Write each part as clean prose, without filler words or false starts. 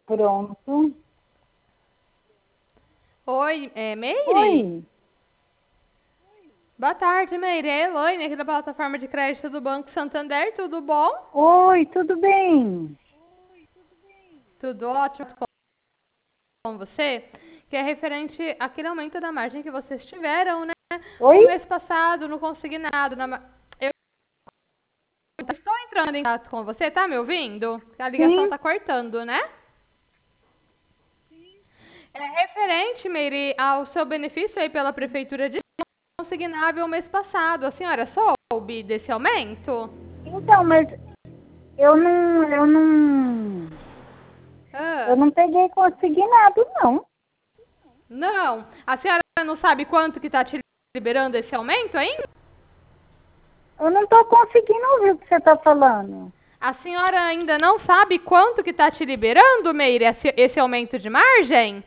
Pronto. Oi, Meire? Oi. Boa tarde, Meire. É Elaine, aqui da plataforma de crédito do Banco Santander. Tudo bom? Oi, tudo bem? Tudo ótimo com você? Que é referente àquele aumento da margem que vocês tiveram, né? O Oi? mês passado, no consignado. Eu estou entrando em contato com você, tá me ouvindo? A ligação Sim. tá cortando, né? É referente, Meire, ao seu benefício aí pela Prefeitura de consignável mês passado. A senhora soube desse aumento? Então, mas eu não, eu não, eu Ah, não peguei consignado, não. não. A senhora não sabe quanto que está te liberando esse aumento ainda? Eu não estou conseguindo ouvir o que você está falando. A senhora ainda não sabe quanto que está te liberando, Meire, esse aumento de margem?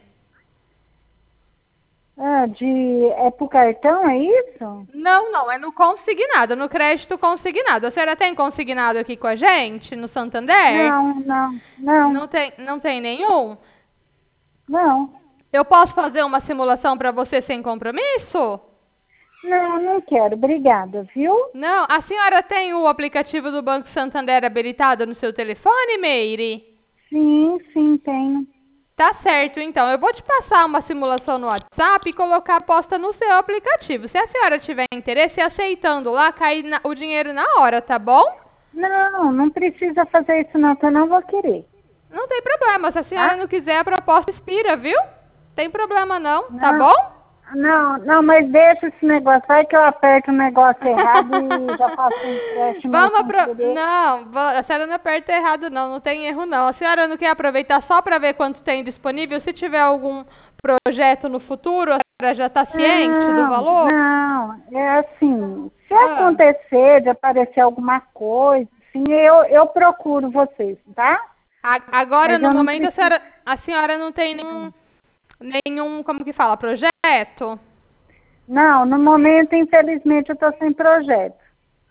É pro cartão, é isso? Não, não, é no consignado, no crédito consignado. A senhora tem consignado aqui com a gente, no Santander? Não, não, não, Não tem nenhum? não. Eu posso fazer uma simulação para você sem compromisso? Não, não quero. Obrigada, viu? Não, a senhora tem o aplicativo do Banco Santander habilitado no seu telefone, Meire? Sim, sim, tenho. Tá certo, então. Eu vou te passar uma simulação no WhatsApp e colocar a aposta no seu aplicativo. Se a senhora tiver interesse, aceitando lá, cai o dinheiro na hora, tá bom? Não, não precisa fazer isso não, que eu não vou querer, Não tem problema. Se a senhora tá? não quiser, a proposta expira, viu? Tem problema não, tá Não, bom? não, mas deixa esse negócio. Vai que eu aperto o negócio errado e já faço um empréstimo Vamos sem apro... querer. Não, a senhora não aperta errado não, não tem erro não. A senhora não quer aproveitar só para ver quanto tem disponível? Se tiver algum projeto no futuro, a senhora já está ciente do Não, valor? não, é assim, se Ah. acontecer de aparecer alguma coisa, assim, eu procuro vocês, tá? Agora, Mas no eu não momento, preciso. a senhora não tem nenhum, como que fala, projeto? Não, no momento, infelizmente, eu estou sem projeto,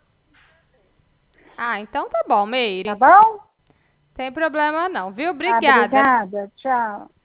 Ah, então tá bom, tá Meire. bom? Tem problema não, viu? Tá, Obrigada. obrigada, tchau.